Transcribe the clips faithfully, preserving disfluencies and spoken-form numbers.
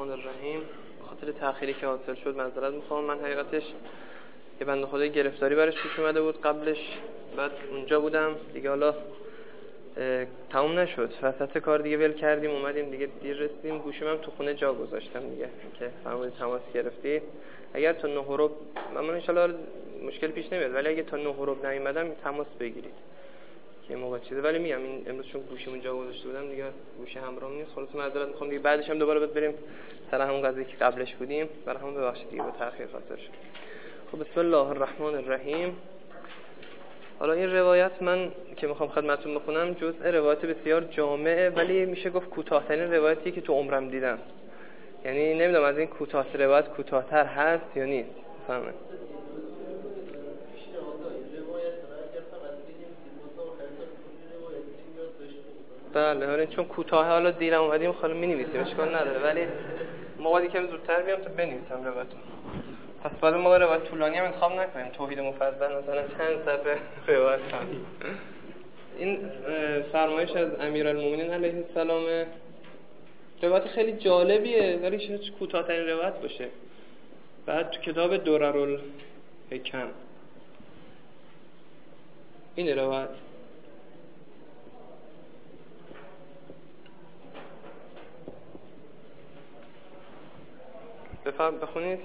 الرحمن الرحیم. خاطر تأخیری که حاصل شد معذرت میخوام. من حقیقتش یه بنده خدای گرفتاری برش پیش اومده بود قبلش، بعد اونجا بودم دیگه، حالا تموم نشد، وسط کار دیگه ول کردیم اومدیم دیگه، دیر رسیدیم. گوشیم هم تو خونه جا گذاشتم دیگه که فرمودید تماس گرفتی. اگر تا نه و ربع من ان شاء الله مشکل پیش نمیاد، ولی اگه تا نه و ربع نیومدم تماس بگیرید که موقع چیزه. ولی میگم این امروز چون گوشیمون جا گذاشته بودم دیگه گوشی همراهم نیست، خلاص معذرت میخوام دیگه. بعدش هم دوباره بریم سر همون قضیه که قبلش بودیم، برای همون ببخشید دیگه با تأخیر خاطر شد. خب بسم الله الرحمن الرحیم. حالا این روایت من که میخوام خدمتتون بخونم جزء روایت بسیار جامعه، ولی میشه گفت کوتاه‌ترین روایتی که تو عمرم دیدم. یعنی نمیدونم از این کوتاه روایت کوتاه‌تر هست یا نیست. فهمه بله، حالا چون کوتاه حالا دیرم اومدیم خاله می‌نویسیم اشکال نداره، ولی موقعی که زودتر بیام تا بنویسم روایتو. پس بعد ما روایت طولانی هم انتخاب نکنیم، توحید مفضل مثلا چند صفحه روایت کنیم. این فرمایش از امیرالمومنین علیه السلام، روایت خیلی جالبیه ولی شاید کوتاه‌ترین روایت باشه. بعد تو کتاب دررالحکم این روایت بفهم بخونید.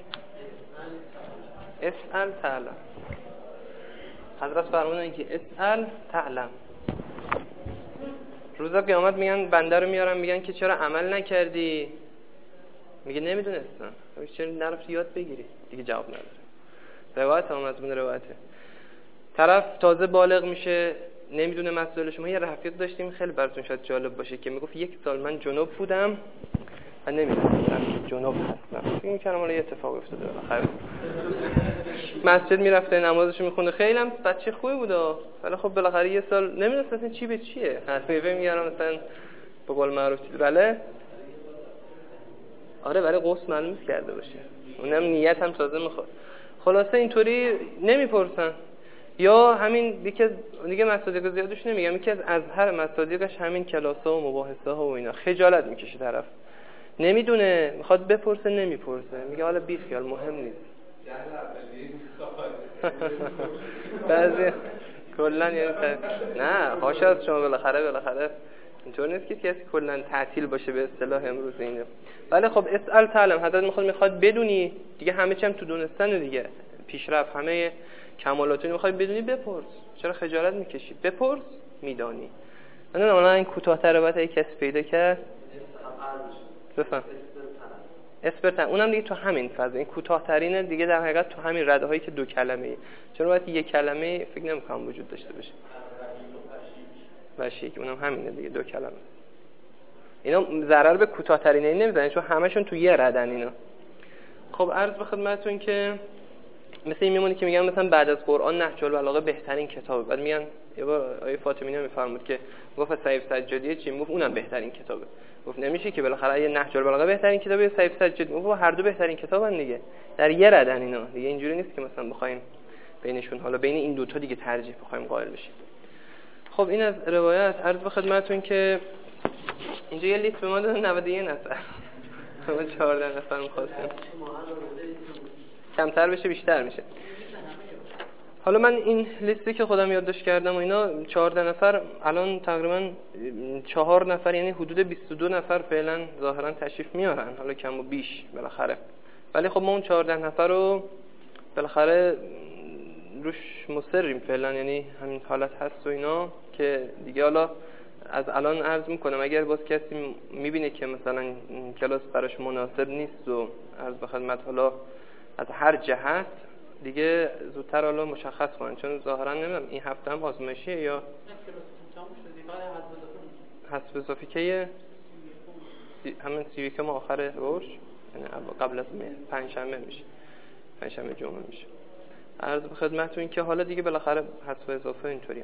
اسأل تعلم. حضرت فرمودن که اسأل تعلم. روز قیامت میگن بنده رو میارن میگن که چرا عمل نکردی؟ میگه نمیدونستم. چرا نرفتی یاد بگیری؟ دیگه جواب نداره. روایت هم از اون روایته. طرف تازه بالغ میشه نمیدونه مسائل. شما یه رفیق داشتیم خیلی براتون شاید جالب باشه که میگفت یک سال من جنوب بودم من نمیدونستم جنوب هستم. فکر می‌کردم حالا یه اتفاق افتاده بالاخره. مسجد میرفته نمازشو میخونده، خیلی هم بچه خوبی بود، ولی خب بالاخره یه سال نمیدونست اصلا چی به چیه. حسابی میگم مثلا به قول معروف بله آره، ولی قصد معلوم کرده باشه، اونم نیت هم تازه میخواد. خلاصه اینطوری نمیپرسن. یا همین دیگه دیگه مصادیق زیادش نمیگم، یکی از ازهر مصادیقش همین کلاس‌ها و مباحثه ها و اینا، خجالت میکشه طرف، نمیدونه میخواد بپرسه نمیپرسه، میگه حالا بی خیال مهم نیست. بعضی کلا یعنی نه حاشا از شما بالاخره بالاخره اینطور نیست که کسی کلا تعطیل باشه به اصطلاح امروز اینه. ولی خب اسأل تعلم، حضرت میخواد میخواد بدونی دیگه، همه چی هم تو دونستن دیگه، پیشرفت همه کمالاتو میخوای بدونی بپرس، چرا خجالت میکشی؟ بپرس میدانی. من نه این کوتاه‌تر روایت یک کسی پیدا کرد بفهم اسپرتن، اونم دیگه تو همین فاز این کوتاه‌ترینه دیگه، در حقیقت تو همین رده هایی که دو کلمه‌ای، چون وقت یک کلمه فکر نمی‌کنم وجود داشته باشه. باشه که اونم همینه دیگه، دو کلمه. اینا ضرر به کوتاه‌ترینه نمیزنن چون همشون تو یه ردن اینا. خب عرض به خدمتتون که مثل این میمونه که میگن مثلا بعد از قرآن نهج البلاغه بهترین کتابه، بعد میگن یه بار آیه فاطمی میفرمود که گفت سیف سجادی چی؟ گفت اونم بهترین کتابه. گفت نمیشه که بالاخره یه نهج البلاغه بهترین کتابه، سیف سجادی گفت هر دو بهترین کتابن دیگه، در یه ردن اینا دیگه. اینجوری نیست که مثلا بخوایم بینشون حالا بین این دو تا دیگه ترجیح بخوایم قائل بشیم. خب این از روایت. عرض به خدمتتون که اینجا یه لیست به ما دادن نود و یک نفر، ما چهارده نفر می‌خواستیم، کمتر بشه بیشتر میشه. حالا من این لیستی که خودم یادداشت کردم و اینا چهارده نفر، الان تقریبا چهار نفر یعنی حدود بیست و دو نفر فعلا ظاهرا تشریف میارن، حالا کم و بیش بالاخره. ولی خب ما اون چهارده نفر رو بالاخره روش مصریم فعلا، یعنی همین حالت هست و اینا که دیگه. حالا از الان عرض میکنم اگر باز کسی میبینه که مثلا کلاس براش مناسب نیست و عرض به خدمت حالا از هر جهت دیگه زودتر حالا مشخص کنن، چون ظاهرا نمیدونم این هفته هم آزمایشیه یا حسب اضافی که همین سی که ما آخر روش یعنی قبل از پنجشنبه میشه، پنجشنبه جمعه میشه. عرض به خدمتتون که حالا دیگه بالاخره حسب اضافه اینطوریه.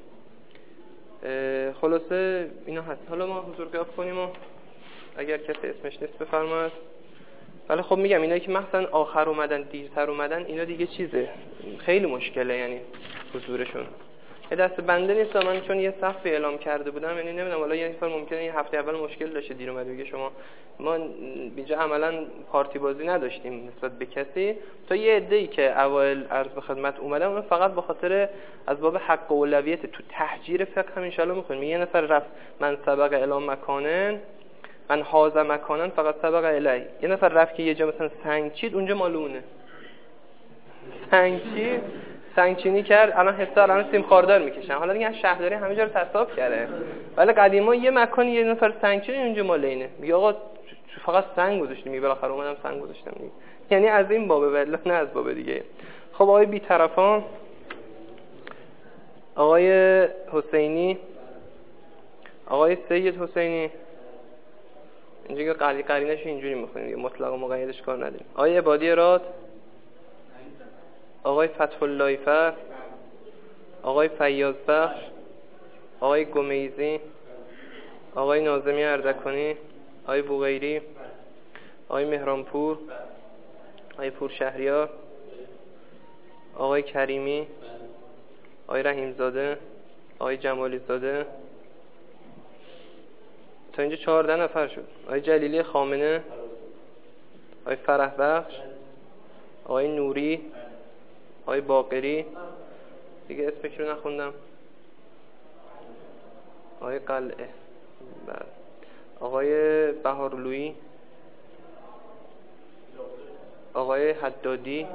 خلاصه اینا هست. حالا ما حضور غیاب کنیم و اگر کسی اسمش نیست بفرماید. ولی خب میگم اینایی که مثلا آخر اومدن دیرتر اومدن اینا دیگه چیزه خیلی مشکله، یعنی حضورشون یه دست بنده نیست. من چون یه صفحه اعلام کرده بودم، یعنی نمیدونم حالا یه نفر ممکنه این هفته اول مشکل داشته دیر اومده بگه شما ما اینجا عملا پارتی بازی نداشتیم نسبت به کسی، تا یه عده‌ای که اوایل عرض به خدمت اومدن اون فقط به خاطر از باب حق اولویت تو تهجیر فقه هم ان شاء الله میخونیم. یه نفر رفت من سبق اعلام مکانن من حاضر مکانن فقط سبق الی، یه نفر رفت که یه جا مثلا سنگ چید اونجا مالونه سنگ چید سنگ چینی کرد، الان حسا الان سیم خاردار میکشن. حالا دیگه شهرداری همه جا رو تصاحب کرده، ولی قدیما یه مکانی یه نفر سنگ چینی اونجا مال اینه، میگه آقا فقط سنگ گذاشتیم، میگه بالاخره اومدم سنگ گذاشتم دیگه. یعنی از این بابه والله نه از باب دیگه. خب آقای بی‌طرفان، آقای حسینی، آقای سید حسینی، اینجا قلی قرینش اینجوری میخونیم مطلق و مقیدش کار نداریم. آقای عبادی راد، آقای فتح الله فر، آقای فیاض بخش، آقای گمیزی، آقای ناظمی اردکانی، آقای بوغیری، آقای مهرانپور، آقای پور شهریار، آقای کریمی، آقای رحیمزاده، آقای جمالی زاده. تا اینجا چهارده نفر شد. آقای جلیلی خامنه، آقای فرح بخش، آقای نوری، آقای باقری، دیگه اسمش رو نخوندم، آقای قلعه، آقای بهارلویی، آقای حدادی،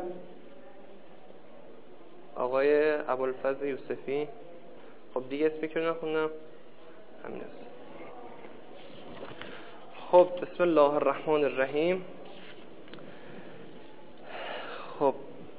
آقای ابوالفضل یوسفی. خب دیگه اسمش رو نخوندم، همین است. خب بسم الله الرحمن الرحیم. خب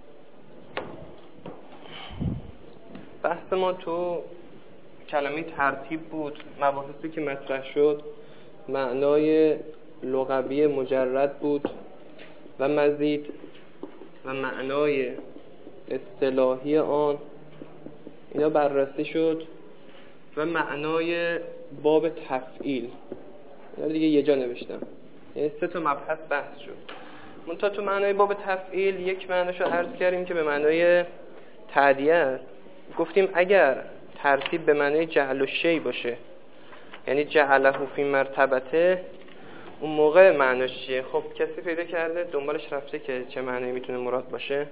بحث ما تو کلمه ترتیب بود. مباحثی که مطرح شد معنای لغوی مجرد بود و مزید و معنای اصطلاحی آن اینا بررسی شد و معنای باب تفعیل اینا دیگه یه جا نوشتم، یعنی سه تا مبحث بحث شد. منتها تو معنای باب تفعیل یک معناشو عرض کردیم که به معنای تعدیه است. گفتیم اگر ترتیب به معنای جعل و شی باشه، یعنی جعله فی مرتبته، اون موقع معناش چیه؟ خب کسی پیدا کرده دنبالش رفته که چه معنی میتونه مراد باشه؟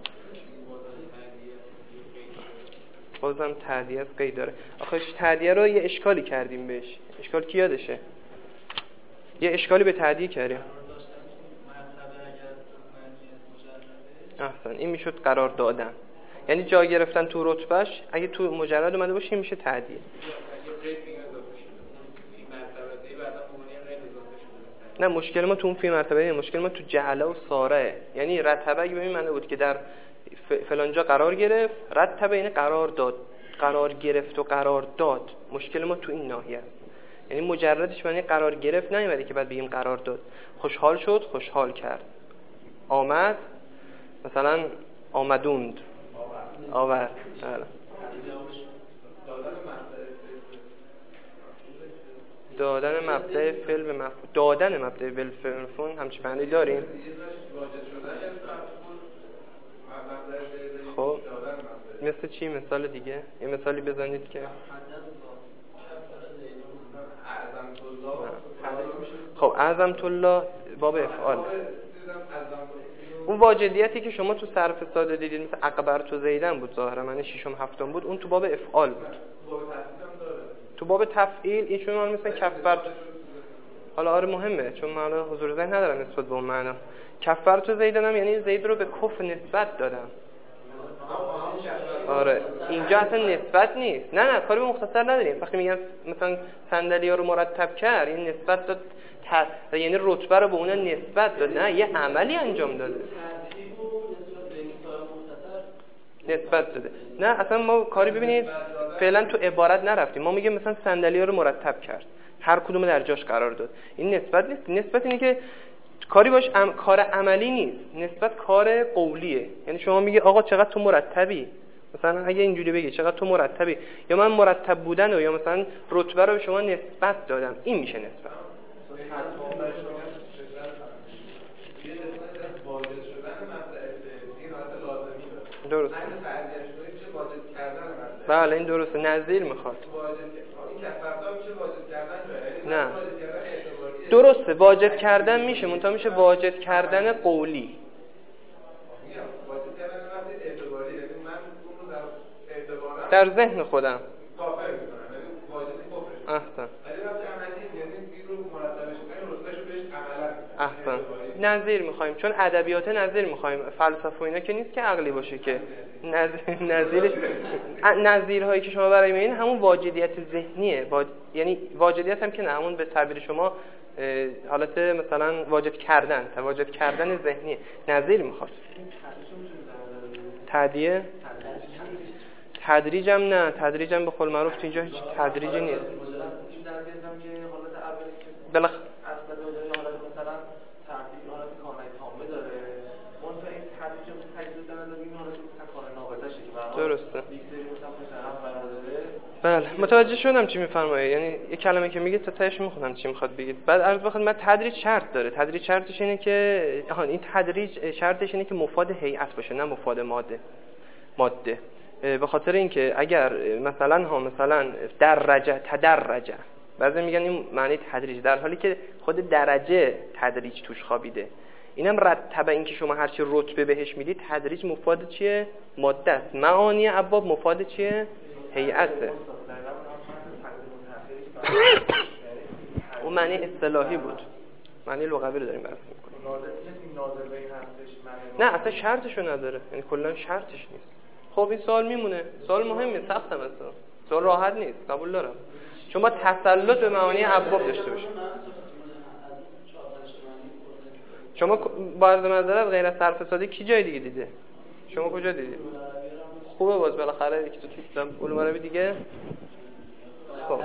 بازم تعدیه از قید داره. آخه تعدیه رو یه اشکالی کردیم بهش. اشکال کی یادشه؟ یه اشکالی به تعدیه کردیم. احسن، این میشد قرار دادن، یعنی جا گرفتن تو رتبهش. اگه تو مجرد اومده باشه میشه تعدیه. نه مشکل ما تو اون فی مرتبه نیست، مشکل ما تو جعله و ساره. یعنی رتبه اگه به این معنی بود که در فلانجا قرار گرفت، رتبه یعنی قرار داد، قرار گرفت و قرار داد. مشکل ما تو این ناحیه است. یعنی مجردش معنی قرار گرفت نیومده که بعد بگیم قرار داد. خوشحال شد، خوشحال کرد. آمد، مثلا آمدوند، آورد. دادن مبدأ فعل به مفعول، دادن مبدأ فعل به مفعول همچین معنی داریم. خب مثل چی؟ مثال دیگه یه مثالی بزنید که خب اعظمت الله باب افعال. اون واجدیتی که شما تو صرف ساده دیدید مثل اکبرت و زیدن بود، ظاهرا معنی ششم هفتم بود، اون تو باب افعال بود. تو باب تفعیل ایشون هم مثلا کفرت. حالا آره مهمه چون من حضور ذهن ندارم نسبت به اون معنا. کفرت و زیدن هم یعنی زید رو به کفر نسبت دادم. آره اینجا اصلا نسبت نیست. نه نه کاری به مختصر نداریم. وقتی میگن مثلا صندلی‌ها رو مرتب کرد، این نسبت داد ت... یعنی رتبه رو به اون نسبت داد. نه یه عملی انجام داده، نسبت داده. نه اصلا ما کاری ببینید فعلا تو عبارت نرفتیم. ما میگیم مثلا صندلی‌ها رو مرتب کرد، هر کدوم در جاش قرار داد. این نسبت نیست. نسبت اینه که کاری باش ام... کار عملی نیست. نسبت کار قولیه. یعنی شما میگی آقا چقدر تو مرتبی، مثلا اگه اینجوری بگی چقدر تو مرتبی، یا من مرتب بودن و یا مثلا رتبه رو به شما نسبت دادم، این میشه نسبت. درست. بله این درسته، نظیر میخواد. این کفرتا میشه واجب کردن؟ نه درسته، واجب کردن میشه، منتها میشه واجب کردن قولی. واجب کردن وقتی اعتباری، یعنی من اون رو در اعتبارم در ذهن خودم کافر میکنم، یعنی واجب کفرش. احسن. ولی وقتی عملی یعنی این رو مرتبش کنیم رتبهشو بهش عملا. احسن. نظیر میخوایم، چون ادبیات نظیر میخوایم، فلسفه و اینا که نیست که عقلی باشه که. نظیر نظیرش نظیرهایی که شما برای میبینید همون واجدیت ذهنیه، واج... یعنی واجدیت هم که نه، همون به تعبیر شما حالت مثلا واجد کردن، واجد کردن ذهنی. نظیر میخواد. تعدیه؟ تدریجم نه، تدریجم به قول معروف اینجا هیچ تدریجی نیست. بلخ درسته. بله متوجه شدم چی میفرمایید، یعنی یک کلمه که میگید تا تهش میخونم چی میخواد بگید. بعد عرض بخواد من تدریج شرط داره. تدریج شرطش اینه که آها این تدریج شرطش اینه که مفاد هیئت باشه نه مفاد ماده. ماده به خاطر اینکه اگر مثلا ها مثلا درجه تدرجه، بعضی میگن این معنی تدریج، در حالی که خود درجه تدریج توش خوابیده. اینم رتبه، این که شما هر چی رتبه بهش میدید، تدریج مفاد چیه؟ ماده است. معانی ابواب مفاد چیه؟ هیئته. اون معنی اصطلاحی بود، معنی لغوی رو داریم بحث میکنیم. نه اصلا شرطشو نداره، یعنی کلا شرطش نیست. خب این سوال میمونه، سوال مهمه، سختم اصلا، سوال راحت نیست، قبول دارم. چون با تسلط به معانی ابواب داشته باشید. شما با عرض معذرت غیر از صرف ساده کی جای دیگه دیده؟ شما کجا دیدید؟ خوبه باز بالاخره یکی تو کتاب علوم عربی دیگه. خب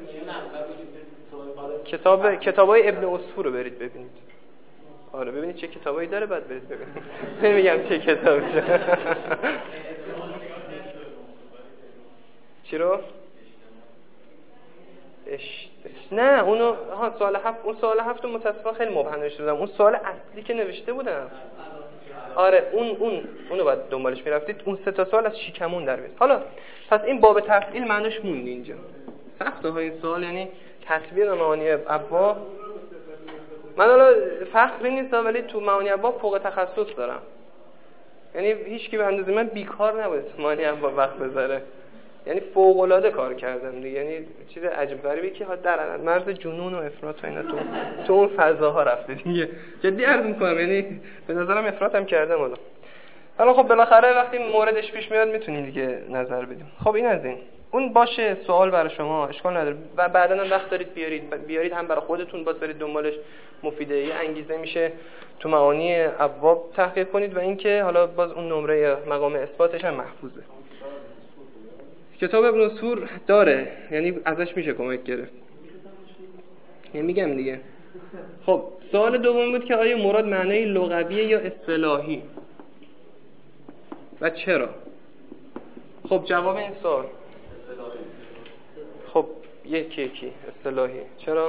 کتاب کتابای ابن عصفور رو برید ببینید. آره ببینید چه کتابایی داره بعد برید ببینید. نمیگم چه کتابی. چی رو؟ اش نه اونو ها سوال هفت، اون سوال هفت رو متاسفانه خیلی مبهم نوشته بودم. اون سوال اصلی که نوشته بودم آره اون اون اونو بعد دنبالش میرفتید. اون سه تا سوال از شیکمون در میاد. حالا پس این باب تفعیل معناش موند اینجا. سخته های سوال، یعنی تطبیق معانی ابواب. من حالا فخری نیستم ولی تو معانی ابواب فوق تخصص دارم، یعنی هیچ کی به اندازه من بیکار نبوده معانی ابواب وقت بذاره، یعنی فوق العاده کار کردم دیگه. یعنی چیز عجیب غریبی که در مرز جنون و افراط و اینا تو تو اون فضاها رفته دیگه. جدی عرض می‌کنم، یعنی به نظرم افراطم کردم حالا. حالا خب بالاخره وقتی موردش پیش میاد میتونیم دیگه نظر بدیم. خب این از این. اون باشه سوال برای شما اشکال نداره و بعداً هم وقت دارید بیارید بیارید هم برای خودتون باز برید دنبالش، مفیده، یه انگیزه میشه تو معانی ابواب تحقیق کنید و اینکه حالا باز اون نمره مقام اثباتش هم محفوظه. کتاب ابن عصفور داره، یعنی ازش میشه کمک گرفت. یعنی میگم دیگه. خب سوال دوم بود که آیا مراد معنی لغویه یا اصطلاحی و چرا؟ خب جواب این سوال خب یکی یکی اصطلاحی. چرا؟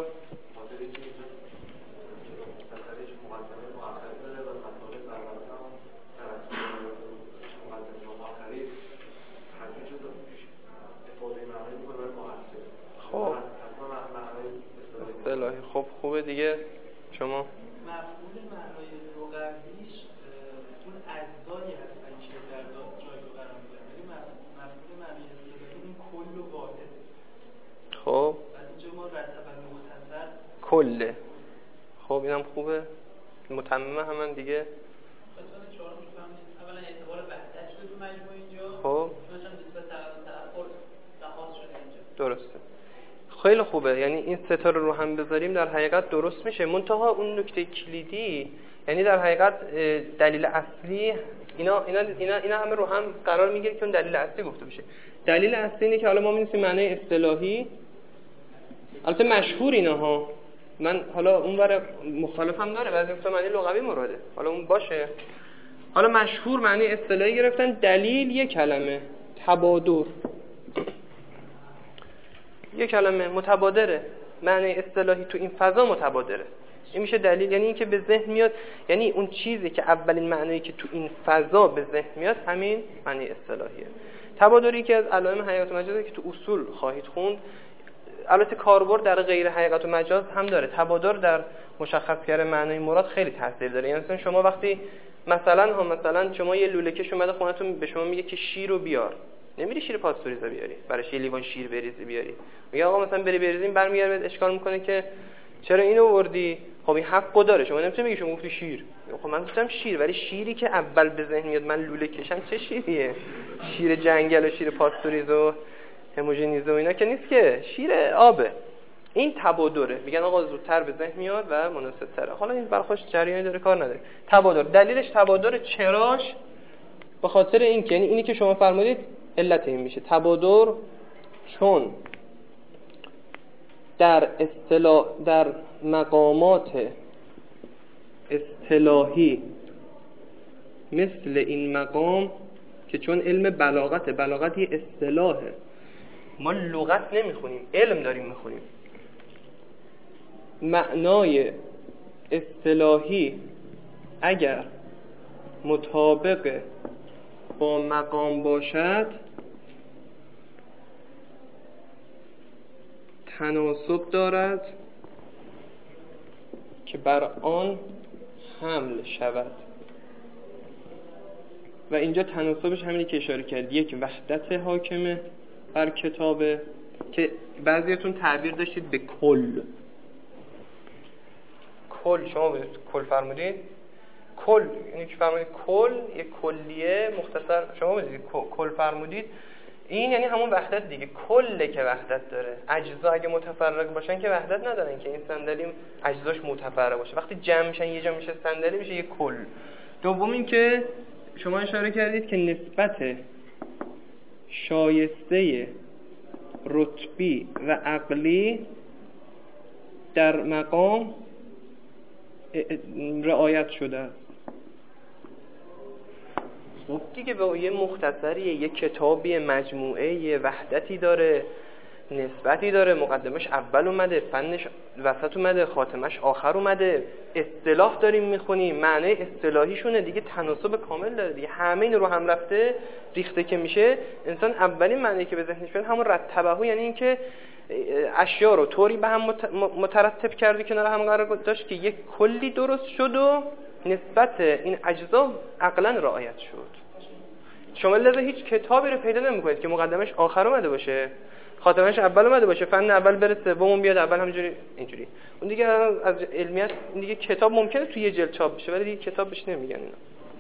خب اصطلاحی. خب خوبه دیگه. شما مفهوم معنای لغویش اون اجزایی هستن که در جایگاه قرار میگیرن، ولی مفهوم معنای اصطلاحی این کل و واحد. خب بعد اینجا ما رتبه متصل کله. خب اینم خوبه. متممه همون دیگه. مثلا چهار میفهمید اولا اعتبار وحدت شده تو مجموع اینجا. خب مثلا نسبت تأخر لحاظ شده اینجا. درسته. خیلی خوبه، یعنی این سه تا رو هم بذاریم در حقیقت درست میشه. منتها اون نکته کلیدی، یعنی در حقیقت دلیل اصلی اینا اینا اینا اینا همه رو هم قرار میگیره که اون دلیل اصلی گفته بشه. دلیل اصلی اینه که حالا ما می‌نویسیم معنی اصطلاحی، البته مشهور اینها، من حالا اونور مخالفم داره، بعضی وقتا معنی لغوی مراده، حالا اون باشه. حالا مشهور معنی اصطلاحی گرفتن. دلیل یک کلمه، تبادر یک کلمه متبادره. معنی اصطلاحی تو این فضا متبادره. این میشه دلیل، یعنی اینکه به ذهن میاد، یعنی اون چیزی که اولین معنی که تو این فضا به ذهن میاد همین معنی اصطلاحیه. تبادری که از علائم حقیقت و مجازه که تو اصول خواهید خوند. البته کاربرد در غیر حقیقت و مجاز هم داره. تبادر در مشخص کردن معنای مراد خیلی تاثیر داره. یعنی مثلا شما وقتی مثلا هم مثلا شما یه لوله‌کش اومده خونتون به شما میگه که شیر رو بیار، نمیری شیر پاستوریزه بیاری، براش یه لیوان شیر بریزی بیاری. میگه آقا مثلا بری بریزیم، برمیگرده اشکال میکنه که چرا اینو آوردی؟ خب این حقو داره. شما نمیتونی بگی شما گفتی شیر. خب من گفتم شیر، ولی شیری که اول به ذهن میاد من لوله کشم چه شیریه؟ شیر جنگل و شیر پاستوریزه و هموژنیزه و اینا که نیست، که شیر آبه. این تبادره. میگن آقا زودتر به ذهن میاد و مناسب تره. حالا این برخوش جریانی داره، کار نداره. تبادر دلیلش تبادر چراش به خاطر این که یعنی اینی که شما فرمودید علت این میشه. تبادر چون در اصطلاح در مقامات اصطلاحی مثل این مقام که چون علم بلاغت بلاغت یه اصطلاحه، ما لغت نمیخونیم، علم داریم میخونیم. معنای اصطلاحی اگر مطابق با مقام باشد تناسب دارد که بر آن حمل شود. و اینجا تناسبش همینی که اشاره کرد، یک وحدت حاکمه بر کتابه که بعضیتون تعبیر داشتید به کل. کل شما بودید کل فرمودید، کل یعنی که فرمودید کل یک کلیه مختصر، شما بودید کل فرمودید، این یعنی همون وحدت دیگه. کله که وحدت داره. اجزا اگه متفرق باشن که وحدت ندارن، که این صندلی اجزاش متفرق باشه. وقتی جمع میشن یه جا میشه صندلی، میشه یک کل. دوم این که شما اشاره کردید که نسبت شایسته رتبی و عقلی در مقام رعایت شده است. خب دیگه به یه مختصریه، یه کتابی، مجموعه، یه وحدتی داره، نسبتی داره، مقدمش اول اومده، فنش وسط اومده، خاتمش آخر اومده، اصطلاح داریم میخونیم، معنی اصطلاحیشونه دیگه، تناسب کامل داره دیگه. همه این رو هم رفته ریخته که میشه انسان، اولین معنی که به ذهنش میاد همون رتبهو، یعنی این که اشیا رو طوری به هم مترتب کرده کنار هم قرار داشت که یک کلی درست شد و نسبت این اجزا عقلا رعایت شد. شما لذا هیچ کتابی رو پیدا نمی‌کنید که مقدمش آخر اومده باشه، خاتمش اول اومده باشه، فن اول بره سوم بیاد اول، همینجوری اینجوری. اون دیگه از علمیت این دیگه کتاب ممکنه توی یه جلد چاپ بشه ولی دیگه کتاب بهش نمیگن اینا.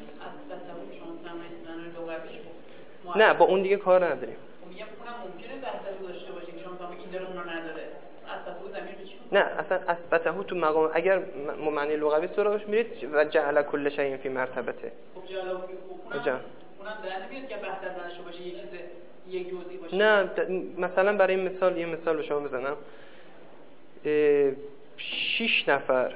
نه با اون دیگه کار نداریم. میگم اونم ممکنه وحدت داشته باشه که شما فهمید این داره اون نداره. اثبته ضمیر به چی؟ نه اصلا اثبته تو مقام، اگر معنی لغوی سراغش میرید و جعل کل شیء فی مرتبته. خب جعل اونم اونم در نمیاد که وحدت نداشته باشه، یه چیز یک جزئی باشه. نه مثلا برای مثال یه مثال به شما بزنم. شش نفر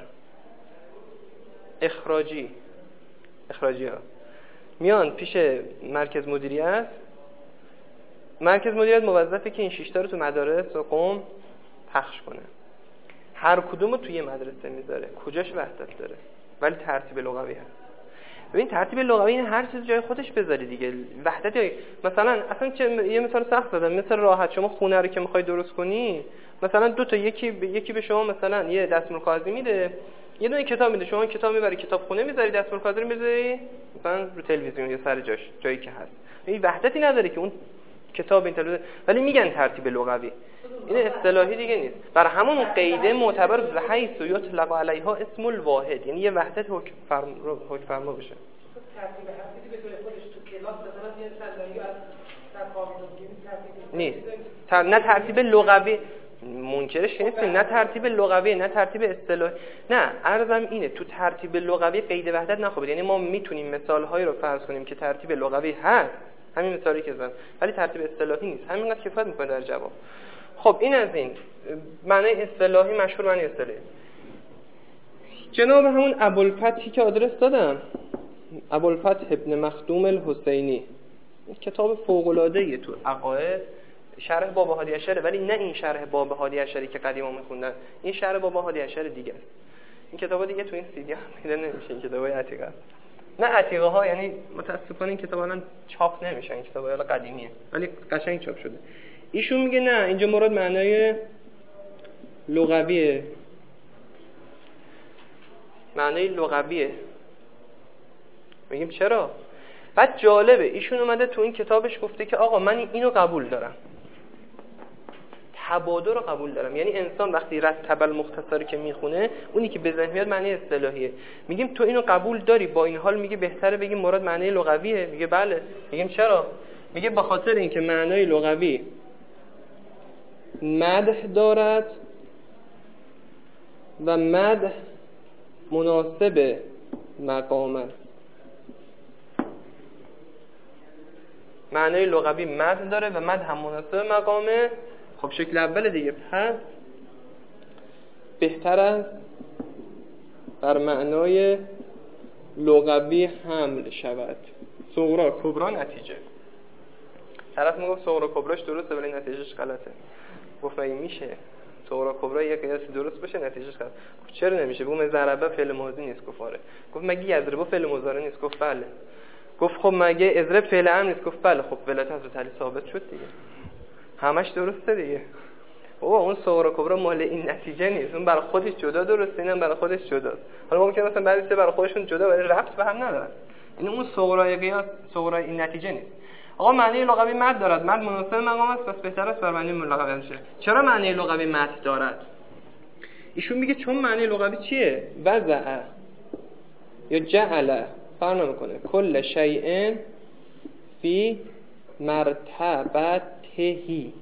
اخراجی اخراجی ها میان پیش مرکز مدیریت. مرکز مدیریت موظفه که این شش تا رو تو مدارس و قم پخش کنه. هر کدوم رو توی مدرسه میذاره. کجاش وحدت داره؟ ولی ترتیب لغوی هست. ببین ترتیب لغوی این هر چیز جای خودش بذاری دیگه. وحدت مثلا اصلا چه یه مثال سخت زدم، مثلا راحت شما خونه رو که میخوای درست کنی، مثلا دو تا یکی یکی به شما مثلا یه دستمال کاغذی میده، یه دونه کتاب میده، شما کتاب میبری کتاب خونه میذاری، دستمال کاغذی رو میذاری مثلا رو تلویزیون یا سر جاش جایی که هست. این وحدتی نداره که اون کتاب این تلویزیون، ولی میگن ترتیب لغوی. این اصطلاحی دیگه نیست. برای همون قیده معتبر به حیث و یطلق علیها اسم الواحد، یعنی یه وحدت حکم فرما حکم فرما بشه. ترتیب هستی به طور خودش تو کلاس مثلا یه صندلی از در قانون ترتیب نیست. تر... نه ترتیب لغوی منکرش نیستیم، نه ترتیب لغوی نه ترتیب اصطلاحی. نه عرضم اینه تو ترتیب لغوی قید وحدت نخواد، یعنی ما میتونیم مثال‌هایی رو فرض کنیم که ترتیب لغوی هست، همین مثالی که زدم، ولی ترتیب اصطلاحی نیست. همینقدر کفایت میکنه در جواب. خب این از این معنی اصطلاحی، مشهور معنی اصطلاحی. جناب همون ابوالفتحی که آدرس دادم، ابوالفتح ابن مخدوم الحسینی، کتاب فوق‌العاده‌ایه تو عقاید، شرح بابا هادی اشعری، ولی نه این شرح بابا هادی اشعری که قدیما می‌خوندن، این شرح بابا هادی اشعری دیگه است. این کتابا دیگه تو این سی دی هم پیدا نمیشه، این کتابای عتیقه است. نه عتیقه ها، یعنی متاسفانه این کتاب الان چاپ نمیشن، این کتاب الان قدیمیه ولی قشنگ چاپ شده. ایشون میگه نه اینجا مراد معنای لغویه، معنای لغویه. میگیم چرا؟ بعد جالبه ایشون اومده تو این کتابش گفته که آقا من اینو قبول دارم، تبادر رو قبول دارم. یعنی انسان وقتی رتب المختصر که میخونه اونی که به ذهن میاد معنی اصطلاحیه. میگیم تو اینو قبول داری، با این حال میگه بهتره بگیم مراد معنی لغویه. میگه بله. میگیم چرا؟ میگه به خاطر اینکه معنای لغوی مدح دارد و مدح مناسب مقام است. معنای لغوی مدح داره و مدح هم مناسب مقامه. خب شکل اول دیگه، پس بهتر است بر معنای لغوی حمل شود. صغرا کبرا نتیجه. طرف میگفت صغرا کبراش درسته ولی نتیجهش غلطه. گفت مگه میشه صغرا کبرا یک قیاس درست باشه نتیجهش غلط؟ گفت چرا نمیشه؟ گفت ضربه فعل ماضی نیست. گفت آره. گفت مگه یضرب فعل مضارع نیست؟ گفت بله. گفت خب مگه اضرب فعل امر نیست؟ گفت بله. خب ولایت حضرت علی ثابت شد دیگه، همش درسته دیگه. بابا اون صغرا کبرا مال این نتیجه نیست، اون برای خودش جدا درسته، اینم برای خودش جداست. حالا ممکنه مثلا بعضی چیزا برای خودشون جدا ولی ربط به هم ندارن. یعنی اون صغرای قیاس صغرای این نتیجه نیست. آقا معنی لغوی مد دارد، مد مناسب مقام است، پس بهتر است بر معنی لغوی بشه. چرا معنی لغوی مد دارد؟ ایشون میگه چون معنی لغوی چیه؟ وضع یا جعل، فرق نمیکنه، کل شیء فی مرتبتهی.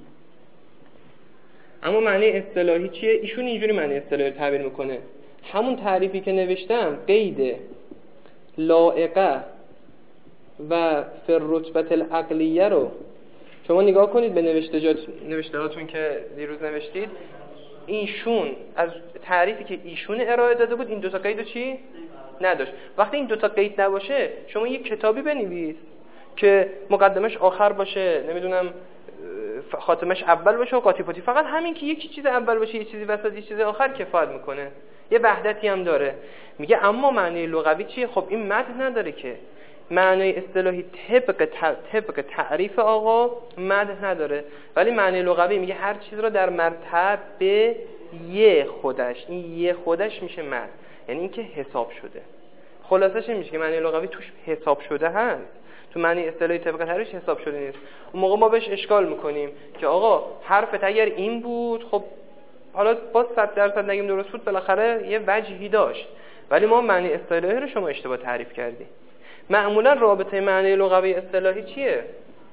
اما معنی اصطلاحی چیه؟ ایشون اینجوری معنی اصطلاحی تعبیر میکنه. همون تعریفی که نوشتم، قید لائقه و فی الرتبه العقلیه رو شما نگاه کنید به نوشته نوشتهاتون که دیروز نوشتید. ایشون از تعریفی که ایشون ارائه داده بود این دوتا قیدو چی؟ نداشت. وقتی این دوتا قید نباشه شما یک کتابی بنویس که مقدمش آخر باشه، نمیدونم خاتمش اول باشه و قاطی پاتی، فقط همین که یکی چیز اول باشه یه چیزی وسط یه چیز آخر کفایت میکنه، یه وحدتی هم داره. میگه اما معنی لغوی چیه؟ خب این متن نداره که. معنی اصطلاحی طبق طبق تعریف آقا مدح نداره، ولی معنی لغوی میگه هر چیز رو در مرتبه یه خودش، این یه خودش میشه مدح، یعنی اینکه حساب شده. خلاصش این میشه که معنی لغوی توش حساب شده هست، تو معنی اصطلاحی طبق تعریفش حساب شده نیست. اون موقع ما بهش اشکال میکنیم که آقا حرفت اگر این بود خب حالا با صد درصد نگیم درست بود، بالاخره یه وجهی داشت، ولی ما معنی اصطلاحی رو شما اشتباه تعریف کردی. معمولا رابطه معنی لغوی اصطلاحی چیه؟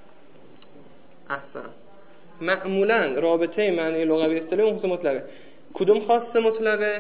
احسن. معمولا رابطه معنی لغوی اصطلاحی اون خاص مطلقه. کدوم خاص مطلقه؟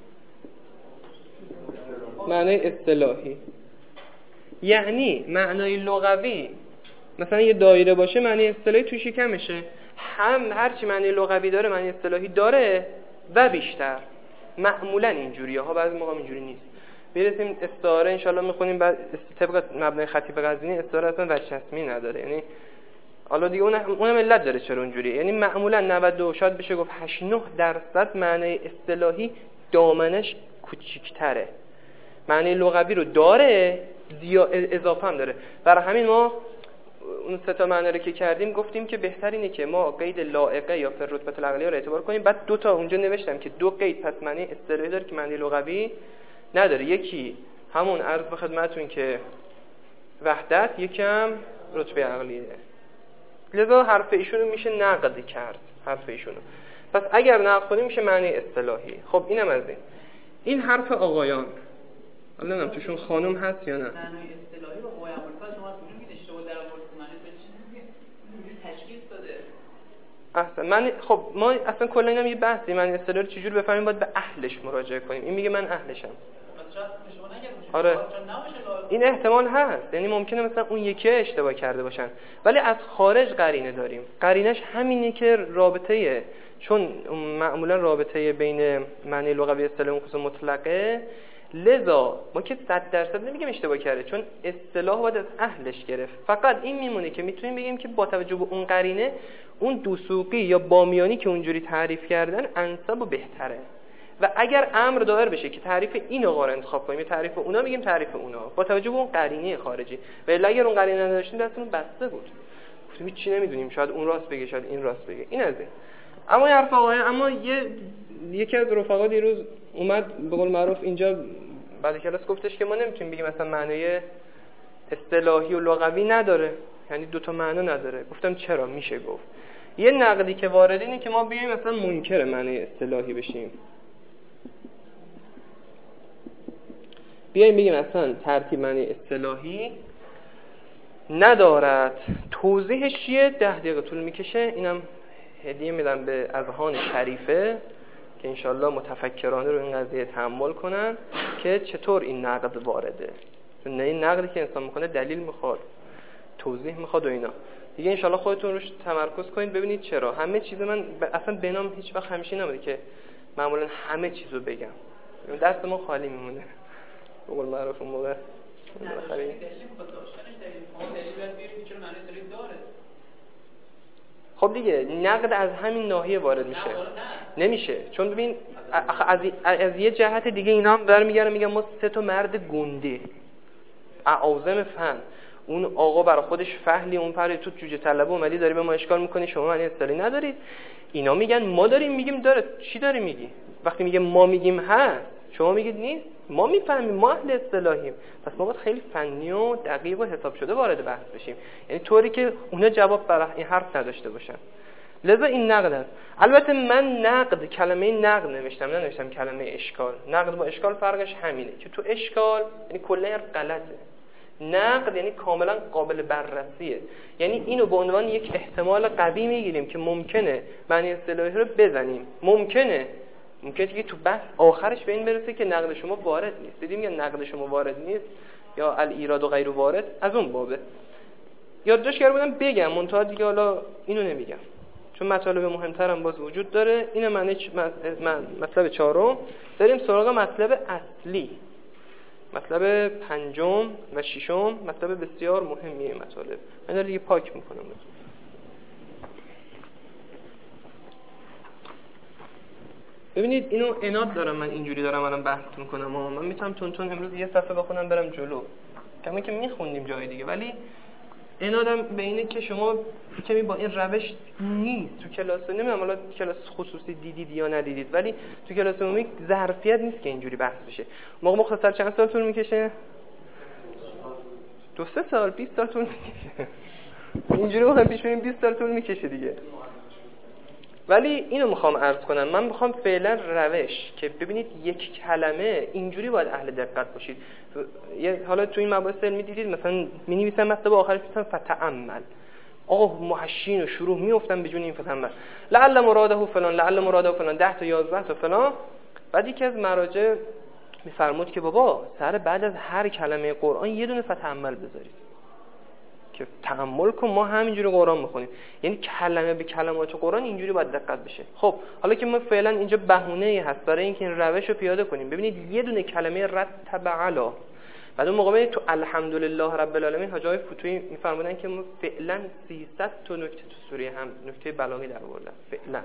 معنی اصطلاحی. یعنی معنی لغوی مثلا یه دایره باشه معنی اصطلاحی توش کمشه، هم هرچی معنی لغوی داره معنی اصطلاحی داره و بیشتر. معمولا اینجوریه ها، بعضی موقع اینجوری نیست. میرسیم استعاره ان شاء الله میخونیم بعد طبق مبنای خطیب غزنی استعاره اصلا وجه اسمی نداره، یعنی حالا دیگه اون اونم علت داره چرا اونجوریه. یعنی معمولا نود و دو شاید بشه گفت هشتاد و نه درصد معنی اصطلاحی دامنش کوچیک‌تره، معنی لغوی رو داره زیاد اضافه هم داره. برای همین ما اون سه تا معنی رو که کردیم گفتیم که بهتر اینه که ما قید لائقه یا فی الرتبه العقلیه رو اعتبار کنیم. بعد دو تا اونجا نوشتم که دو قید پس معنی اصطلاحی داره که معنی لغوی نداره. یکی همون عرض به خدمتتون که وحدت، یکم رتبه عقلیه. لذا حرف ایشونو میشه نقد کرد، حرف ایشونو. پس اگر نقد کنیم میشه معنی اصطلاحی. خب اینم از این. این حرف آقایان. حالا نمیدونم توشون خانم هست یا نه. معنی اصطلاحی رو آقای ابوالفضل شما کجا میگید اشتباه در آورد معنی به چیزی اینجوری تشخیص داده. احسن. من خب ما اصلا کلا اینم یه بحثی معنی اصطلاحی رو چجوری بفهمیم، باید به اهلش مراجعه کنیم. این میگه من اهلشم. آره این احتمال هست، یعنی ممکنه مثلا اون یکی اشتباه کرده باشن، ولی از خارج قرینه داریم. قرینش همینه که رابطه، چون معمولا رابطه بین معنی لغوی اصطلاح و خصوص مطلقه، لذا ما که صد درصد نمیگیم اشتباه کرده، چون اصطلاح باید از اهلش گرفت. فقط این میمونه که میتونیم بگیم که با توجه به اون قرینه اون دوسوقی یا بامیانی که اونجوری تعریف کردن انسب و بهتره. و اگر امر دایر بشه که تعریف این آقا رو انتخاب کنیم یا تعریف اونا، میگیم تعریف اونا با توجه به اون قرینه خارجی. و الا اگر اون قرینه نداشتیم دستمون بسته بود، گفتیم چی نمیدونیم، شاید اون راست بگه شاید این راست بگه. این از این. اما یه حرف آقای اما یه یکی از رفقا دیروز اومد به قول معروف اینجا بعد کلاس گفتش که ما نمیتونیم بگیم مثلا معنی اصطلاحی و لغوی نداره، یعنی دو تا معنا نداره. گفتم چرا؟ میشه گفت یه نقدی که وارد اینه که ما بیایم مثلا منکر معنی اصطلاحی بشیم، بیایم بگیم مثلا ترتیب معنی اصطلاحی ندارد، توضیحش چیه؟ ده دقیقه طول میکشه. اینم هدیه میدم به اذهان شریفه که انشالله متفکرانه رو این قضیه تحمل کنن که چطور این نقد وارده. نه این نقدی که انسان میکنه دلیل میخواد، توضیح میخواد و اینا دیگه. انشالله خودتون روش تمرکز کنید ببینید چرا همه چیز من اصلا بنام هیچ وقت همیشه نمیده که معمولا همه چیزو بگم، دست ما خالی میمونه به قول معروف اون موقع. خب دیگه نقد از همین ناحیه وارد میشه. نمیشه، چون ببین از از یه جهت دیگه اینا هم برمیگردن میگن ما سه تا مرد گنده اعاظم فن، اون آقا برای خودش فهلی، اون پر تو جوجه طلبه اومدی داری به ما اشکال میکنی، شما معنی اصطلاحی ندارید. اینا میگن ما داریم میگیم داره. چی داری میگی؟ وقتی میگه ما میگیم هست، شما میگید نیست. ما میفهمیم، ما اهل اصطلاحیم، پس ما باید خیلی فنی و دقیق و حساب شده وارد بحث بشیم، یعنی طوری که اونا جواب برای این حرف نداشته باشن. لذا این نقد است. البته من نقد کلمه نقد نوشتم، ننوشتم کلمه اشکال. نقد با اشکال فرقش همینه که تو اشکال یعنی کلا غلطه، نقد یعنی کاملا قابل بررسیه، یعنی اینو به عنوان یک احتمال قوی میگیریم که ممکنه معنی اصطلاحی رو بزنیم، ممکنه ممکنه که تو بحث آخرش به این برسه که نقد شما وارد نیست. دیدیم میگن نقد شما وارد نیست یا الایراد و غیر وارد، از اون بابه. یادداشت کرده بودم بگم منتها دیگه حالا اینو نمیگم چون مطالب مهمترم باز وجود داره. این معنی چ... مطلب چهارم. داریم سراغ مطلب اصلی، مطلب پنجم و ششم مطلب بسیار مهمیه. مطالب من دیگه پاک میکنم. ببینید اینو عناد دارم من اینجوری دارم الان بحث میکنم، من میتونم تون تون امروز یه صفحه بخونم برم جلو، کما که میخوندیم جای دیگه، ولی عنادم به اینه که شما کمی با این روش نیست تو کلاس، نمیدونم حالا کلاس خصوصی دیدید یا ندیدید، ولی تو کلاس عمومی ظرفیت نیست که اینجوری بحث بشه. موقع مختصر چند سال طول میکشه؟ دو سه سال، بیست سال طول میکشه. اینجوری بخوام پیش بریم بیست سال طول میکشه دیگه. ولی اینو میخوام عرض کنم، من میخوام فعلا روش که ببینید یک کلمه اینجوری باید اهل دقت باشید. حالا تو این مباحث علمی دیدید مثلا می‌نویسن مطلب آخرش میگن فتأمل، آقا محشین و شروع میافتن به جون این فتأمل، لعل مراده فلان لعل مراده فلان، ده تا یازده تا فلان. بعد یکی از مراجع میفرمود که بابا سر بعد از هر کلمه قرآن یه دونه فتأمل بذارید که تأمل کن، ما همینجوری قرآن میخونیم، یعنی کلمه به کلمات قرآن اینجوری باید دقت بشه. خب حالا که ما فعلا اینجا بهونه‌ای هست برای اینکه این روش رو پیاده کنیم، ببینید یه دونه کلمه رتب علا، بعد اون موقع تو الحمدلله رب العالمین حاجی فتوی میفرمودن که ما فعلا سیصد تا نکته تو سوره هم نکته بلاغی در آوردن، فعلا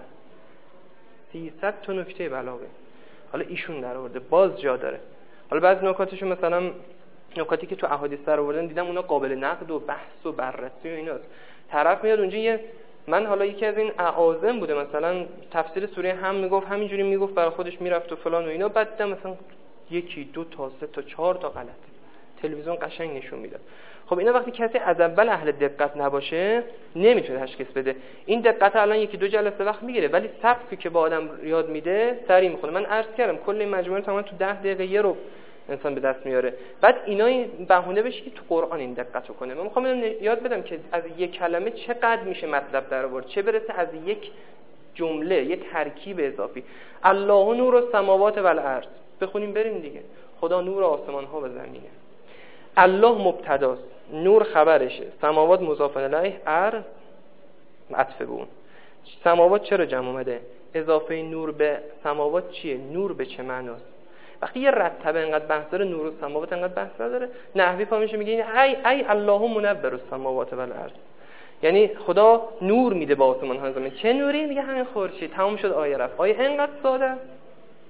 سیصد تا نکته بلاغی حالا ایشون در آورده، باز جا داره. حالا بعضی نکاتشو مثلا نکاتی که تو احادیث در آوردن دیدم اونا قابل نقد و بحث و بررسی و ایناست. طرف میاد اونجا یه من حالا یکی از این اعاظم بوده مثلا تفسیر سوره هم میگفت همینجوری میگفت برای خودش میرفت و فلان و اینا، بعد دیدم مثلا یکی دو تا سه تا چهار تا غلط، تلویزیون قشنگ نشون میداد. خب اینا وقتی کسی از اول اهل دقت نباشه نمیتونه تشخیص بده. این دقت الان یکی دو جلسه وقت میگیره، ولی سبکی که با آدم یاد میده سریع میخونه. من عرض کردم کل این مجموعه تمام تو ده دقیقه یه رو انسان به دست میاره. بعد اینا بهونه بشه که تو قرآن این دقتو کنه. من میخوام یاد بدم که از یک کلمه چقدر میشه مطلب در آورد، چه برسه از یک جمله یه ترکیب اضافی. الله نور السماوات و الارض، بخونیم بریم دیگه. خدا نور آسمان ها و زمینه. الله مبتداست، نور خبرشه، سماوات مضاف الیه، ارض عطف به اون. سماوات چرا جمع اومده؟ اضافه نور به سماوات چیه؟ نور به چه معناست؟ وقتی یه رتبه انقدر بحث داره، نور و سماوات انقدر بحث داره، نحوی فهمیشه میگه ای ای الله منور السماوات و الارض، یعنی خدا نور میده به آسمان ها زمین. چه نوری؟ میگه همین خورشید. تمام شد آیه رفت. آیه انقدر ساده است،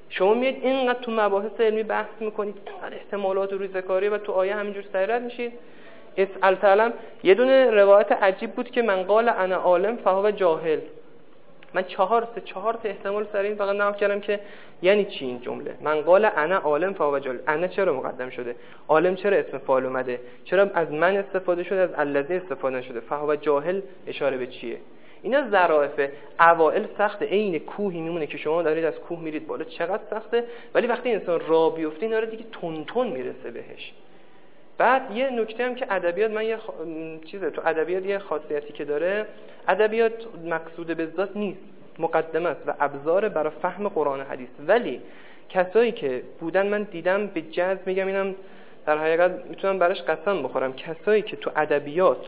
شما میاد اینقدر تو مباحث علمی بحث میکنید، اینقدر احتمالات و ریزکاری و تو آیه همینجور سریرت میشید. اسأل تعلم. یه دونه روایت عجیب بود که من قال انا عالم فهو جاهل. من چهار سه چهار تا احتمال سر این فقط نقل کردم که یعنی چی این جمله. من قال انا عالم فهو جاهل. انا چرا مقدم شده؟ عالم چرا اسم فاعل اومده؟ چرا از من استفاده شده، از الذی استفاده شده؟ فهو جاهل اشاره به چیه؟ اینا ظرافه. اوائل سخته، عین کوهی میمونه که شما دارید از کوه میرید بالا، چقدر سخته، ولی وقتی انسان راه بیفته اینا رو دیگه تون تون میرسه بهش. بعد یه نکته هم که ادبیات، من یه خ... چیزه تو ادبیات یه خاصیتی که داره، ادبیات مقصود به ذات نیست، مقدمه است و ابزار برای فهم قرآن و حدیث. ولی کسایی که بودن، من دیدم به جز میگم، اینم در حقیقت میتونم براش قسم بخورم، کسایی که تو ادبیات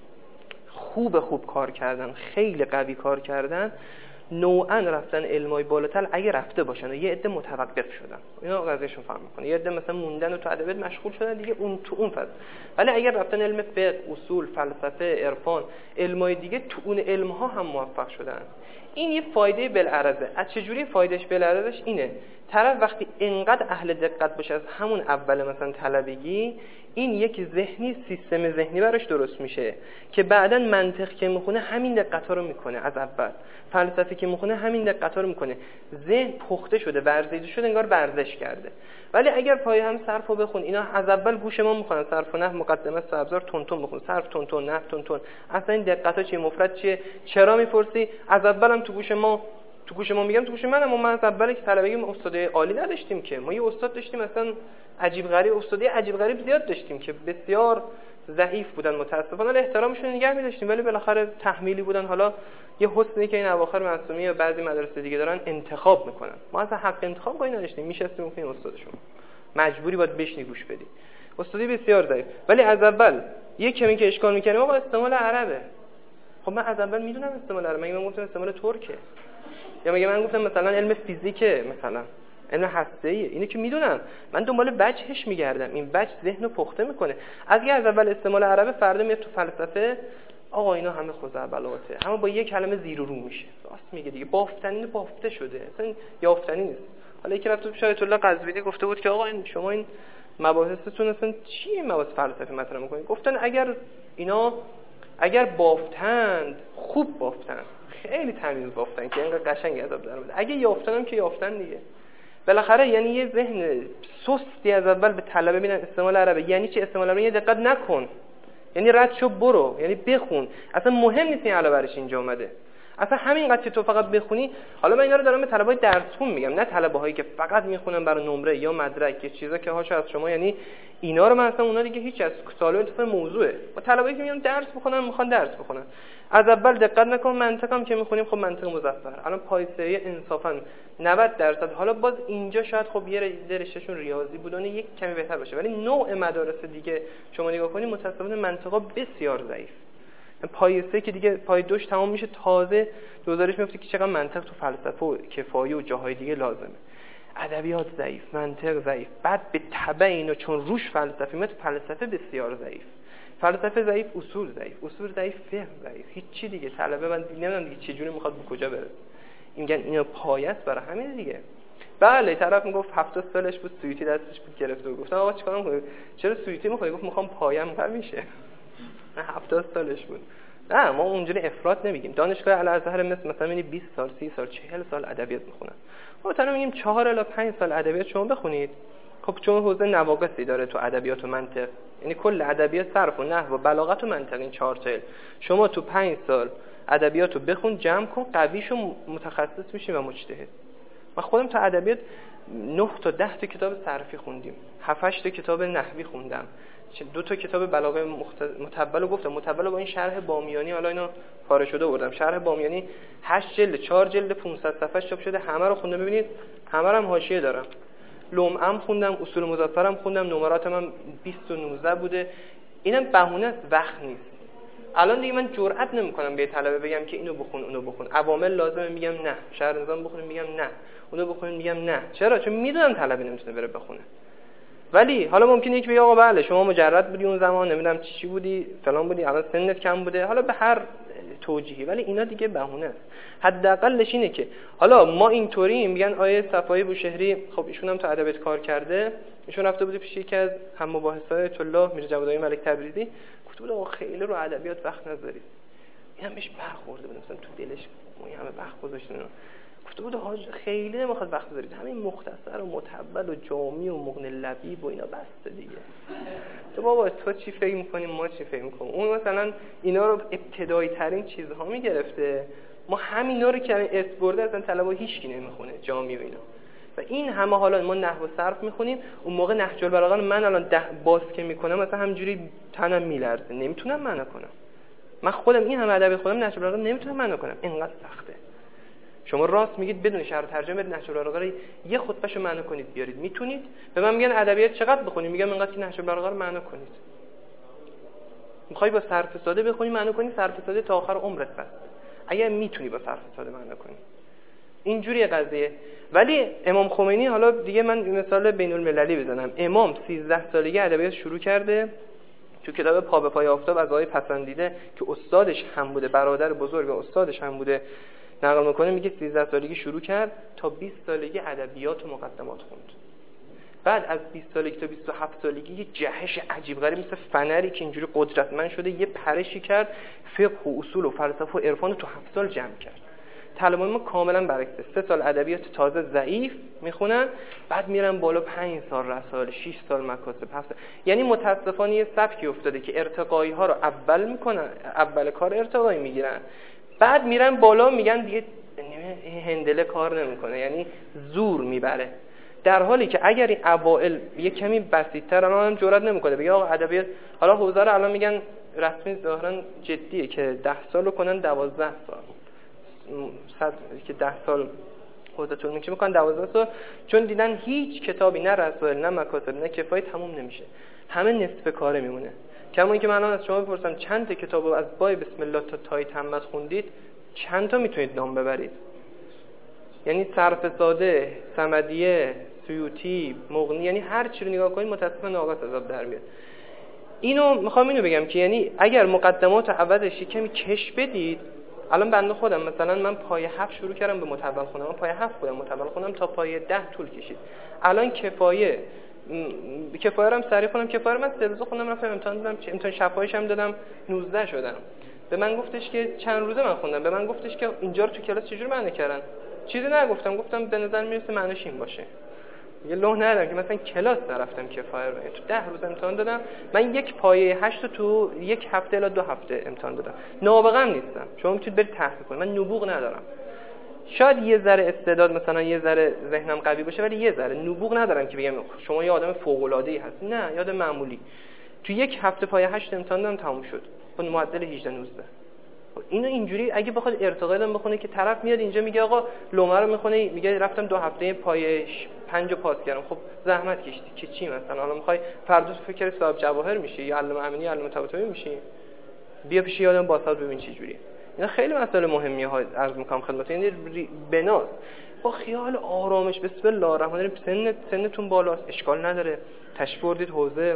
خوب خوب کار کردن، خیلی قوی کار کردن، نوعا رفتن علمای بالاتر اگه رفته باشن و یه عده متوقف شدن، اینا قضیهشون فهم میکنه. یه عده مثلا موندن و تو ادبیات مشغول شدن دیگه اون تو اون فضا، ولی اگر رفتن علم فقه، اصول، فلسفه، عرفان، علمای دیگه، تو اون علمها هم موفق شدن. این یه فایده بالعرضه. از چجوری فایدهش بالعرضش اینه، طرف وقتی اینقدر اهل دقت باشه از همون اول مثلا طلبگی، این یک ذهنی، سیستم ذهنی براش درست میشه که بعداً منطق که میخونه همین دقت‌ها رو میکنه، از اول فلسفه که میخونه همین دقت‌ها رو میکنه. ذهن پخته شده، ورزیده شده، انگار ورزش کرده. ولی اگر پایه هم صرف رو بخون، اینا از اول گوش ما میخونن، صرف و نحو، مقدمه، ابزار، تون تون بخون، صرف تون تون، نحو تون تون، اصلا این دقت‌ها چیه، مفرد چیه، چرا میپرسی، از اول هم تو گوش ما تو گوش ما میگم تو گوش منم، ما از اول که طلبگی استاد عالی نداشتیم که، ما یه استاد داشتیم مثلا عجیب غریب، استادی عجیب غریب زیاد داشتیم که بسیار ضعیف بودن، متاسفانه احترامشون نگه می‌داشتیم ولی بالاخره تحمیلی بودن. حالا یه حسنی که این اواخر معصومی یا بعضی مدارس دیگه دارن انتخاب میکنن، ما اصلا حق انتخاب گاهی نداشتیم، میشستیم میگفتیم استادشون مجبوری باید بشینی گوش بدی. استادی بسیار ضعیف، ولی از اول یه کمی که اشکال می‌کردیم آقا استعمال عربه. خب من از اول میدونم استعمال عربه، مگه من گفتم استعمال ترکه؟ یا مگه من گفتم مثلا علم فیزیکه، مثلا علم هسته‌ایه؟ اینو که میدونم، من دنبال وجهش میگردم، این وجه ذهنو پخته میکنه. اگه از اول استعمال عربه، فردا میاد تو فلسفه آقا اینا همه خزعبلاته، اما با یک کلمه زیر و رو میشه. راست میگه دیگه، بافتنی بافته شده، اصلا یافتنی نیست. حالا یکی رفت تو آیت الله قزوینی گفته بود که آقا این شما این مباحثتون اصلا چیه، مباحث فلسفی مطرح میکنید؟ گفتن اگر اینا اگر بافتند، خوب بافتند، خیلی تمیز بافتن که اینقدر قشنگ عذاب در اومده. اگه یافتن هم که یافتن دیگه. بالاخره یعنی یه ذهن سستی از اول به طلبه ببینن استعمال عربه یعنی چه، استعمال عربه، یه دقت نکن، یعنی رد شو برو، یعنی بخون، اصلا مهم نیست این علاوه برش اینجا اومده، اصلا همینقدر که تو فقط بخونی. حالا من اینا رو دارم به طلبه‌های درس خون میگم، نه طلبه‌هایی که فقط میخونن برای نمره یا مدرک یا چیزا که هاشو از شما، یعنی اینا رو من اصلا اونا دیگه هیچ از سوال اتفاق موضوعه. با طلبه‌ای که میان درس بخونن، میخوان درس بخونن، از اول دقت نکن. منطقم که میخونیم خب منطق مظفر، الان پایسری انصافا نود درصد، حالا باز اینجا شاید خب یه رشتهشون ریاضی بودن یک کمی بهتر باشه، ولی نوع مدارس دیگه شما نگاه کنید متأسفانه منطقا بسیار ضعیف. پای سه که دیگه پای دوش تمام میشه، تازه گزارش میفته که چقدر منطق تو فلسفه و کفایه و جاهای دیگه لازمه. ادبیات ضعیف، منطق ضعیف، بعد به تبع اینو چون روش فلسفه میاد، فلسفه بسیار ضعیف، فلسفه ضعیف، اصول ضعیف، اصول ضعیف، فقه ضعیف، هیچ چی دیگه. طلبه من نمیدونم دیگه چه جوری میخواد به کجا برسه. میگن اینا پایه است برای همین دیگه. بله طرف میگفت هفتاد سالش بود، سویتی دستش بود گرفته بود. گفتم آقا چیکار می‌کنی؟ چرا سویتی می‌خوای؟ گفت می‌خوام پایم قوی شه. نه هفتاد سالش بود. نه ما اونجوری افراط نمیگیم. دانشگاه الازهر مثل مثلا می‌بینی بیست سال، سی سال، چهل سال ادبیات می‌خونن. ما مثلا میگیم چهار الی پنج سال ادبیات شما بخونید. خب چون حوزه نواقصی داره تو ادبیات و منطق، یعنی کل ادبیات صرف و نحو و بلاغت و منطق، این چهار تا شما تو پنج سال ادبیاتو بخون، جمع کن، قویشو متخصص میشی و مجتهد. من خودم تو ادبیات نه تا ده تا کتاب صرفی خوندیم، هفت هشت تا کتاب نحوی خوندم، دو تا کتاب بلاغه متبل گفتم، متبل با این شرح بامیانی، حالا اینا پاره شده بردم، شرح بامیانی هشت جلد، چهار جلد پانصد صفحه چاپ شده، همه رو خوندم. ببینید همه رو هم حاشیه دارم. لمعم خوندم، اصول مظفرم خوندم، نمراتم هم بیست و نوزده بوده. اینم بهونه است، وقت نیست. الان دیگه من جرئت نمی‌کنم به طلبه بگم که اینو بخون اونو بخون، عوامل لازمه میگم نه، شرح نظام بخونیم میگم نه، اونو بخونیم میگم نه. چرا؟ چون میدونم طلبه نمیتونه بره بخونه. ولی حالا ممکنه یک بگه آقا بله شما مجرد بودی اون زمان، نمیدونم چی چی بودی، فلان بودی، الان سنت کم بوده، حالا به هر توجیهی، ولی اینا دیگه بهونه است. حداقلش اینه که حالا ما اینطوری میگن آیه صفایی بوشهری، خب ایشون هم تو ادبیات کار کرده، ایشون رفته بوده پیش یکی از هم مباحثای الله میرزا جوادآقای ملک تبریزی، گفته بود آقا خیلی رو ادبیات وقت نذارید. اینم بهش برخورده بود، مثلا تو دلش این همه وقت گذاشتن. گفته بود حاج خیلی نمیخواد وقت بذارید، همین مختصر و متبل و جامی و مغنی لبیب و اینا بس دیگه. تو بابا تو چی فکر می‌کنی ما چی فکر می‌کنیم؟ اون مثلا اینا رو ابتدایی ترین چیزها میگرفته، ما همینا رو که ارث برده اصلا طلبا هیچکی نمیخونه جامی و اینا. و این همه حالا ما نحو و صرف میخونیم، اون موقع نهج البلاغه من الان ده باز که میکنم مثلا همینجوری تنم میلرزه، نمیتونم معنا کنم. من خودم این همه ادبیات خودم نهج البلاغه نمیتونم معنا کنم، اینقدر سخته. شما راست میگید بدون شرح ترجمه نهج البلاغه رو یه خطبهشو معنا کنید بیارید، میتونید؟ به من میگن ادبیات چقدر بخونید، میگم اینقدر که نهج البلاغه رو معنا کنید. میخوای با صرف ساده بخونی معنا کنی، صرف ساده تا آخر عمرت بس. اگه میتونی با صرف ساده معنا کنی اینجوری قضیه. ولی امام خمینی، حالا دیگه من مثال بین المللی بزنم، امام سیزده سالگی ادبیات شروع کرده، تو کتاب پا به پای آفتاب از آقای پسندیده که استادش هم بوده، برادر بزرگ و استادش هم بوده، نقل میکنه، میگه سیزده سالگی شروع کرد تا بیست سالگی ادبیات و مقدمات خوند. بعد از بیست سالگی تا بیست و هفت سالگی یه جهش عجیب غریب مثل فنری که اینجوری قدرتمند شده، یه پرشی کرد، فقه و اصول و فلسفه و عرفان تو هفت سال جمع کرد. طلبان ما کاملا برعکسه، سه سال ادبیات تازه ضعیف میخونن، بعد میرن بالا پنج سال رسائل، شش سال مکاسب، هفت سال. یعنی متاسفانه یه سبکی افتاده که ارتقایی ها رو اول میکنن، اول کار ارتقایی میگیرن، بعد میرن بالا میگن دیگه هندله کار نمیکنه، یعنی زور میبره. در حالی که اگر این اوائل یه کمی بسیط‌تر، الان هم جرئت نمیکنه بگه آقا ادبیات، حالا حوزه رو الان میگن رسمی ظاهرا جدیه که ده سالو کنن دوازده سال، صد که ده سال حوزه طول میکشه میکنن دوازده سال، چون دیدن هیچ کتابی نه رسائل نه مکاتب نه کفایی تموم نمیشه، همه نصف کاره میمونه. کما اینکه من الان از شما بپرسم چند تا کتابو از بای بسم الله تا تای تمت خوندید، چند تا میتونید نام ببرید؟ یعنی صرف ساده، صمدیه، سیوطی، مغنی، یعنی هر چی رو نگاه کنید متاسفانه آقا عذاب در میاد. اینو میخوام اینو بگم که یعنی اگر مقدمات عوضش کمی کش بدید، الان بنده خودم مثلا من پای هفت شروع کردم به متول خوندم، من پای هفت بودم متول خوندم تا پای ده طول کشید. الان کفایه م... کفایه رو هم سریع خوندم، کفایه رو من سه روزه خوندم، رفتم امتحان دادم، امتحان شفاییش هم دادم، نوزده شدم. به من گفتش که چند روزه من خوندم، به من گفتش که اینجا رو تو کلاس چجوری معنی کردن؟ چیزی نگفتم، گفتم به نظر میرسه معنیش این باشه. یه لوح ندادم که مثلا کلاس نرفتم کفایه رو، تو ده روز امتحان دادم. من یک پایه هشت تو یک هفته الی دو هفته امتحان دادم. نابغه‌ام نیستم، شما میتونید برید تحقیق کنید، من نبوغ ندارم. شاید یه ذره استعداد مثلا یه ذره ذهنم قوی باشه، ولی یه ذره نبوغ ندارم که بگم شما یه آدم فوق العاده ای هستی. نه، یه آدم معمولی. تو یک هفته پایه هشت امتحان دادم تموم شد با معدل هجده نوزده. اینو اینجوری اگه بخواد ارتقا دادن بخونه که طرف میاد اینجا میگه آقا لومه رو میخونه، میگه رفتم دو هفته پای پنج پاس کردم، خب زحمت کشیدی که چی مثلا حالا میخوای فردا فکر صاحب جواهر میشی یا علامه امینی علامه طباطبایی میشی، بیا پیش یادم باسات ببین چه جوریه. اینا خیلی مسئله مهمیه ها، عرض میکنم خدمتتون. یعنی بناس با خیال آرامش بسم الله الرحمن الرحیم، سن سنتون بالاست اشکال نداره، تشریف بردید حوزه،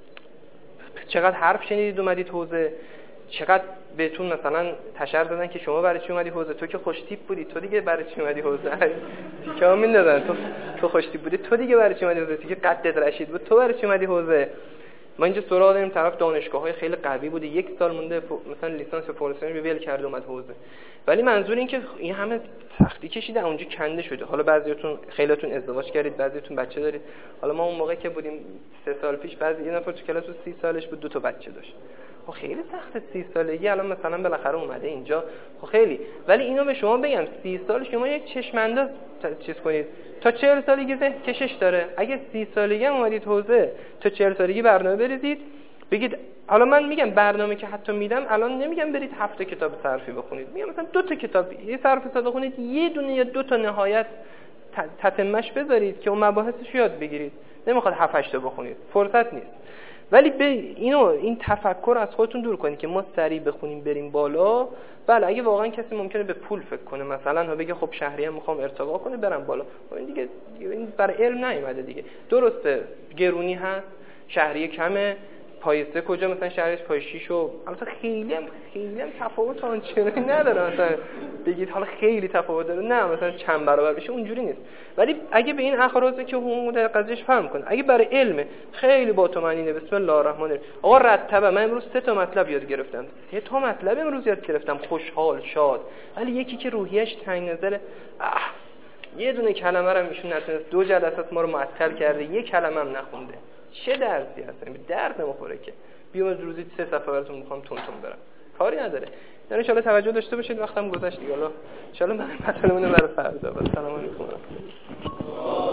چقدر حرف شنیدید اومدید حوزه، چقدر بهتون مثلا تشر دادن که شما برای چی اومدی حوزه، تو که خوش تیپ بودی تو دیگه برای چی اومدی حوزه، که همین دادن تو تو خوش تیپ بودی تو دیگه برای چی اومدی حوزه، تو که قدت رشید بود تو برای چی اومدی حوزه. ما اینجا سراغ داریم طرف دانشگاه‌های خیلی قوی بوده، یک سال مونده مثلا لیسانس فورسیون رو ول کرده اومد حوزه، ولی منظور این که این همه سختی کشیده اونجا کنده شده. حالا بعضیاتون خیلیاتون ازدواج کردید، بعضیاتون بچه دارید. حالا ما اون موقع که بودیم سه سال پیش بعضی یه نفر تو کلاس سی سالش بود دو تا بچه داشت. خب خیلی سخته سی سالگی، الان مثلا بالاخره اومده اینجا، خب خیلی. ولی اینو به شما بگم سی سال شما یک چشم انداز چیز کنید تا چهل سالگی ذهن کشش داره. اگه سی سالگی هم اومدید حوزه تا چهل سالگی برنامه بریزید، بگید حالا من میگم برنامه که حتی میدم الان نمیگم برید هفت کتاب صرفی بخونید، میگم مثلا دو تا کتاب یه صرف ساده بخونید، یه دونه یا دو تا نهایت تتمش بذارید که اون مباحثش یاد بگیرید. نمیخواد هفت هشت تا بخونید، فرصت نیست. ولی به اینو این تفکر از خودتون دور کنید که ما سریع بخونیم بریم بالا. بله اگه واقعا کسی ممکنه به پول فکر کنه، مثلا ها بگه خب شهریه میخوام ارتقا کنه برم بالا، این دیگه این برای علم نیومده دیگه. درسته گرونی هست، شهریه کمه، پای سه کجا مثلا شرحش پای شش و البته خیلی هم خیلی هم تفاوت آنچنانی نداره مثلا بگید حالا خیلی تفاوت داره، نه مثلا چند برابر بشه اونجوری نیست. ولی اگه به این اخراجه که حقوق در قضیهش فهم کنه، اگه برای علم خیلی با تومنینه بسم الله الرحمن الرحیم آقا رتبه، من امروز سه تا مطلب یاد گرفتم، سه تا مطلب امروز یاد گرفتم، خوشحال شاد. ولی یکی که روحیش تنگ نظره، یه دونه کلمه رو ایشون نتونست، دو جلسات ما رو معطل کرده، یک کلمه هم نخونده، چه درسی هست؟ به درد نمیخوره که بیام روزی سه صفحه براتون میخوام تون تون برم، کاری نداره. یعنی ان شاء الله توجه داشته باشید، وقتم گذشت دیگه، حالا ان شاء الله من مطالبمون رو برای فردا. سلام علیکم.